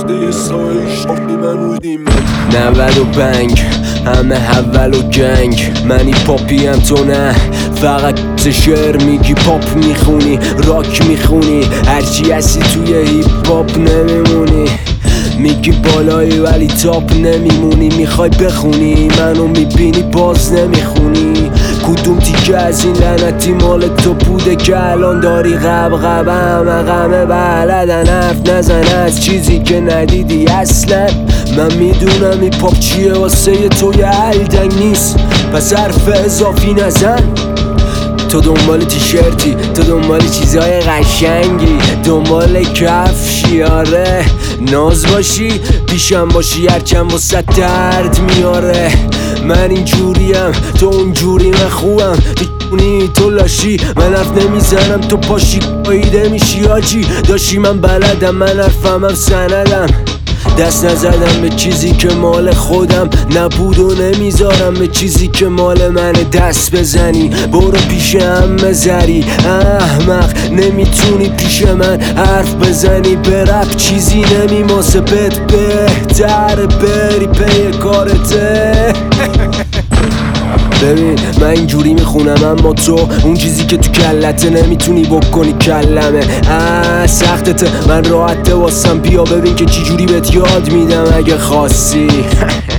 ده سایش آفی من بودیم 90 و بنگ همه حول و گنگ منی پاپیم تو نه فقط شعر میگی پاپ میخونی راک میخونی هرچی هستی توی هیپ هاپ نمیمونی میگی بالایی ولی تاپ نمیمونی میخوای بخونی منو میبینی باز نمیخونی کدوم تیکه از این لعنتی مال تو بوده که الان داری غبغبه همه بلدن حرف نزن از چیزی که ندیدی اصلا من میدونم این پاپ چیه واسه تو یه هلدنگ نیست پس حرف اضافی نزن تو دنبال تیشرتی تو دنبال چیزای قشنگی دنبال کفشی آره ناز باشی پیشم باشی هرچند واسه درد میاره من اینجوریم تو اونجوری من خوبم تو لاشی من حرف نمیزنم تو پاشی قایده میشی آجی داشی من بلدم من حرفم هم سندم دست نزدم به چیزی که مال خودم نبود و نمیذارم به چیزی که مال منه دست بزنی برو پیش همه زری احمق نمیتونی پیش من حرف بزنی به رپ چیزی نمیماسه بهتر بری پی کارته ببین من اینجوری میخونم اما تو اون چیزی که تو کلته نمیتونی بکنی کلمه سختته من راحته واسم بیا ببین که چی جوری بهت یاد میدم اگه خواستی